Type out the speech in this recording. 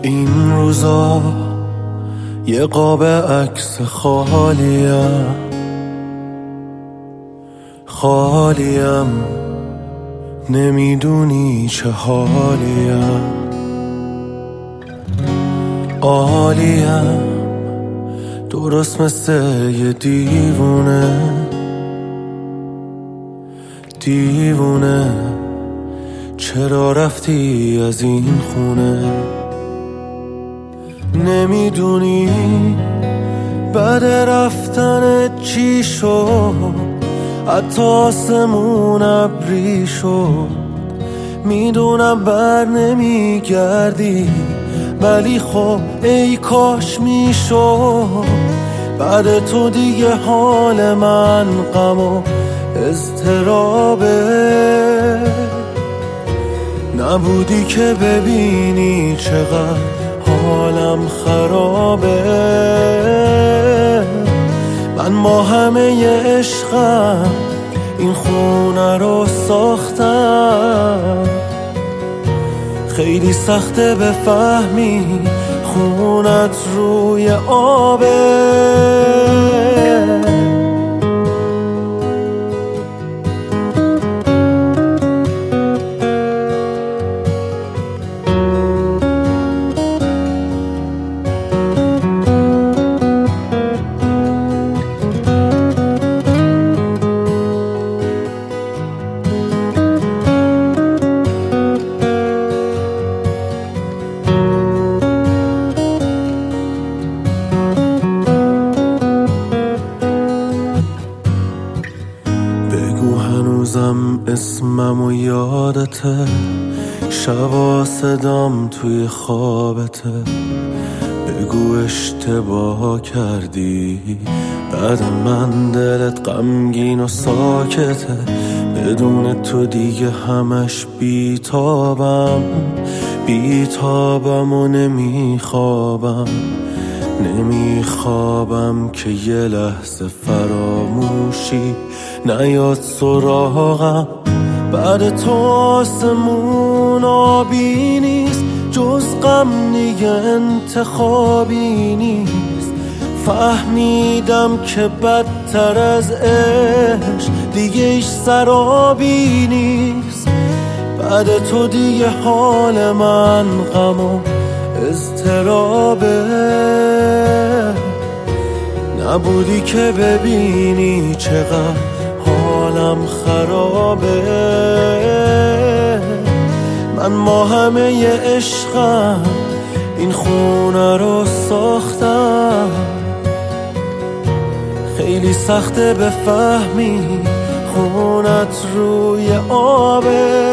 این روزا یه قاب عکس خالیم نمیدونی چه حالیم، عالیم درست مثل یه دیوونه چرا رفتی از این خونه؟ نمیدونی بعد رفتن چی شد، حتی آسمون ابری شد. میدونم بر نمیگردی ولی خب ای کاش میشد. بعد تو دیگه حال من غم و اضطرابه، نبودی که ببینی چقدر حالم خرابه. من با همه عشقم این خونه رو ساختم، خیلی سخته بفهمی خونت روی آبه. هنوزم اسمم و یادته، شبا صدام توی خوابته. بگو اشتباه کردی بعد من دلت غمگین و ساکته. بدون تو دیگه همش بیتابم و نمیخوابم که یه لحظه فراموشی نیاد سراغم. بعد تو آسمون آبی نیست، جز غم دیگه انتخابی نیست. فهمیدم که بدتر از عشق دیگه ایش سرابی نیست. بعد تو دیگه حال من غم و اضطرابه، نبودی که ببینی چقدر حالم خرابه. من با همه عشقم این خونه رو ساختم، خیلی سخته بفهمی خونت روی آبه.